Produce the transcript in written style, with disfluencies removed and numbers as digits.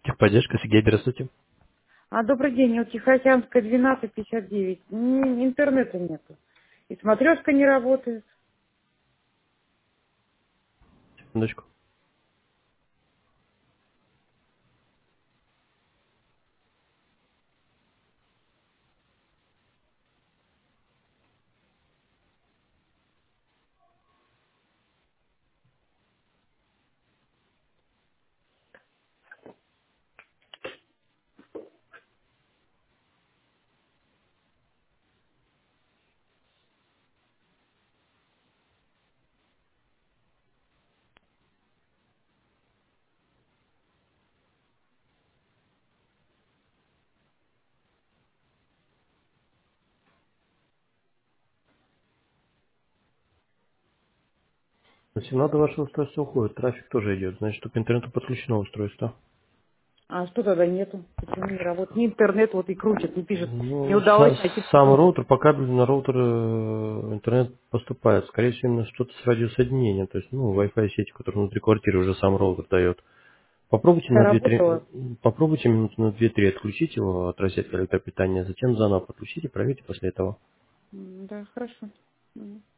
Техподдержка, Сергей, здравствуйте. Добрый день, у Тихоокеанская 1259. Интернета нету. И смотрешка не работает. Секундочку. На сигнал ваше устройство уходит, трафик тоже идет, значит, что к интернету подключено устройство. А что тогда нету? Почему не работает? Ни интернет вот и крутит, и пишет. Не Ну, удалось найти сам почему-то. роутер, по кабелю на роутер интернет поступает. Скорее всего, именно что-то с радиосоединением, то есть, ну, Wi-Fi сети, которая внутри квартиры уже сам роутер дает. Попробуйте Я на 2-3, работала. попробуйте минут на 2-3 отключить его от розетки электропитания, затем заново подключите, проверьте после этого. Да, хорошо. Мгм.